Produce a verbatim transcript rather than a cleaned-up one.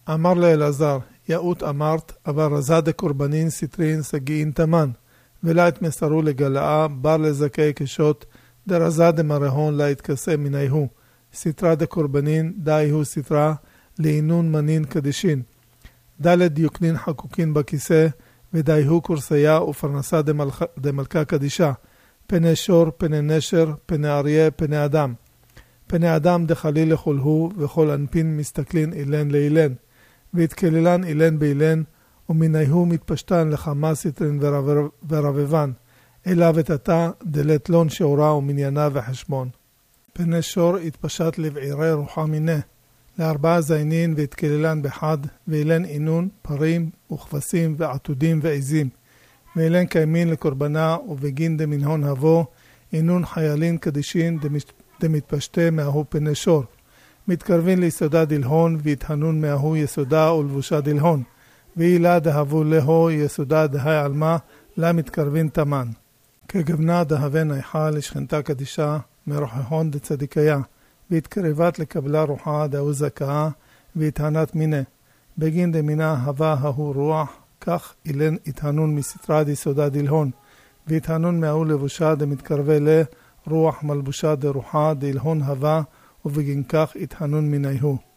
אמר לאלעזר, יאות אמרת, אבל רזה דקורבנין סטרין סגיין תמן, ולה את מסרו לגלאה, בר לזכאי קשות, דרזה דמרהון לה יתכסה מניהו, סטרה דקורבנין, די הוא סטרה, לעינון מנין קדישין. דלת דיוקנין חקוקין בכיסא, ודי הוא קורסיה ופרנסה דמלכה, דמלכה קדישה, פני שור, פני נשר, פני אריה, פני אדם. פני אדם דחליל לכל הוא, וכל אנפין מסתכלין אילן לאילן, והתקללן אילן באילן, ומניהו מתפשטן לחמה סטרין ורבבן, אלה ותתה דלת לון שעורה ומניינה וחשבון. פני שור התפשט לבעירי רוחה מיני, לארבעה זיינין והתקללן בחד, ואילן אינון, פרים וכבשים ועתודים ועזים, ואילן קיימין לקורבנה ובגין דמנהון הבו, אינון חיילין קדישין דמתפשטה מאהו פני שור. מתקרבין ליסודה דלהון והתהנון מאהו יסודה ולבושה דלהון, ואילה דהבו להו יסודה דהי עלמה לה מתקרבין תמן. כגבנה דהבן איכה לשכנתה קדישה מרוחהון דצדיקיה, והתקרבת לקבלה רוחה דהו זכאה והתהנת מיני. בגין דמינה הווה ההוא רוח, כך אילן התהנון מסתרה דיסודה דלהון, והתהנון מאהו לבושה דמתקרבה לרוח מלבושה דרוחה דלהון הווה, ובגין כך התהנון מניהו.